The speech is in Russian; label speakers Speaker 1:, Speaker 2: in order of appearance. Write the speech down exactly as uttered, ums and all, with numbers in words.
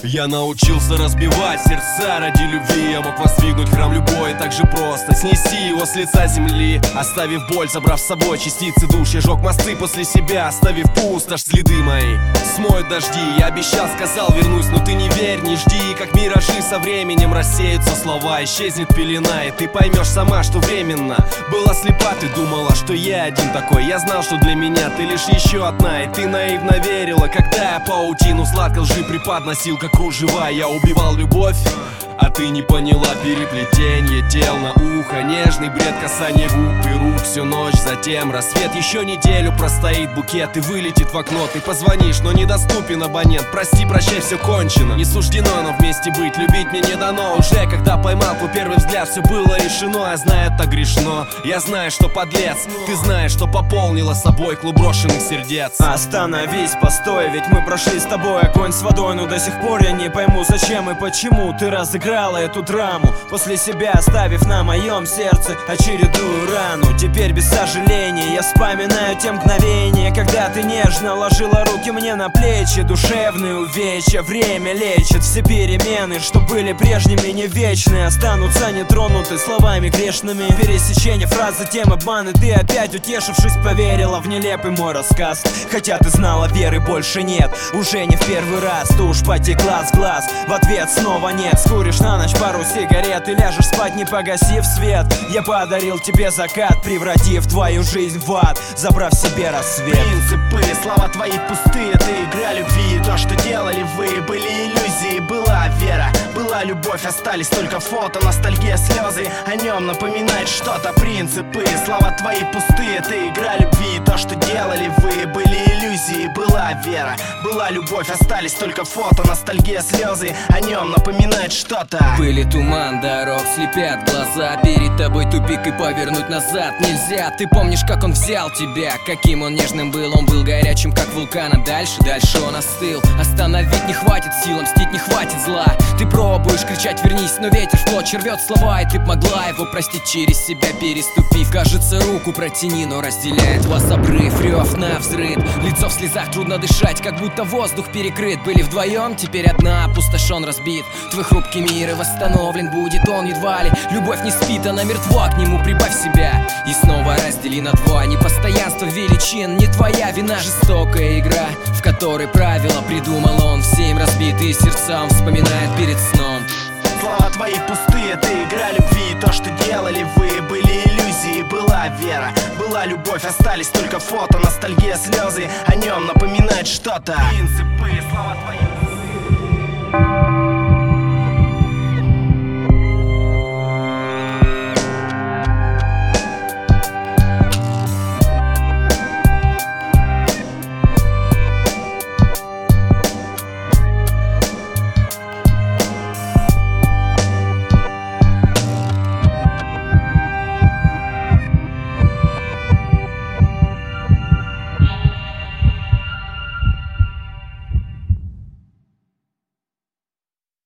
Speaker 1: Я научился разбивать сердца ради любви. Я мог воздвигнуть храм любой так же просто, снести его с лица земли, оставив боль, забрав с собой частицы душ. Я жег мосты после себя, оставив пустошь. Следы мои смоют дожди. Я обещал, сказал, вернусь, но ты не верь, не жди. Как миражи со временем рассеются слова, исчезнет пелена, и ты поймешь сама, что временно была слепа. Ты думала, что я один такой. Я знал, что для меня ты лишь еще одна, и ты наивно верила, когда я паутину сладко лжи преподносил, как кружева. Я убивал любовь, а ты не поняла переплетение тел на ухо, нежный бред, касание губ и рук всю ночь. Затем рассвет, еще неделю простоит букет и вылетит в окно. Ты позвонишь, но недоступен абонент. Прости, прощай, все кончено. Не суждено нам вместе быть, любить мне не дано. Уже когда поймал твой первый взгляд, все было решено. Я знаю, это грешно, я знаю, что подлец. Ты знаешь, что пополнила собой клуб брошенных сердец.
Speaker 2: Остановись, постой, ведь мы прошли с тобой огонь с водой. Но до сих пор я не пойму, зачем и почему ты разыграла эту драму, после себя оставив на моем сердце очередную рану. Теперь без сожаления я вспоминаю те мгновения, когда ты нежно ложила руки мне на плечи. Душевные увечья время лечит. Все перемены, что были прежними, не вечные, останутся нетронуты словами грешными. Пересечение фраз, затем обман, и ты опять, утешившись, поверила в нелепый мой рассказ. Хотя ты знала, веры больше нет, уже не в первый раз. Тушь потекла с глаз, в ответ снова нет. Скуришь на ночь пару сигарет и ляжешь спать, не погасив свет. Я подарил тебе закат, превратив твою жизнь в ад, забрав себе рассвет.
Speaker 3: Принципы, слова твои пустые, это игра любви. То, что делали вы, были иллюзии. Была вера, была любовь, остались только фото, ностальгия, слезы. О нем напоминает что-то. Принципы, слова твои пустые, это игра любви. То, что делали вы, были иллюзии. Была вера, была любовь, остались только фото, ностальгия, слезы. О нем напоминает что-то.
Speaker 4: Пыль и туман дорог слепят глаза. Перед тобой тупик и повернуть назад нельзя. Ты помнишь, как он взял тебя, каким он нежным был. Он был горячим, как вулкан, а дальше, дальше он остыл. Остановить не хватит сил, мстить не хватит зла. Ты пробуешь кричать вернись, но ветер в клочья рвет слова. И ты б могла его простить, через себя переступив. Кажется, руку протяни, но разделяет вас обрыв. Рев на взрыв, лицо в слезах, трудно дышать, как будто воздух перекрыт. Были вдвоем, теперь одна, опустошен, разбит. Твой хрупкий мир и восстановлен будет он едва ли. Любовь не спит, она мертва, к нему прибавь себя и снова раздели на два. Непостоянство величин, не твоя вина. Жестокая игра, в которой правила придумал он. Все им разбитые сердца он вспоминает перед сном.
Speaker 3: Слова твои пустые, это игра любви. То, что делали вы, были иллюзии. Была вера, была любовь, остались только фото, ностальгия, слезы. О нем напоминает что-то. Принципы, слова твои пустые.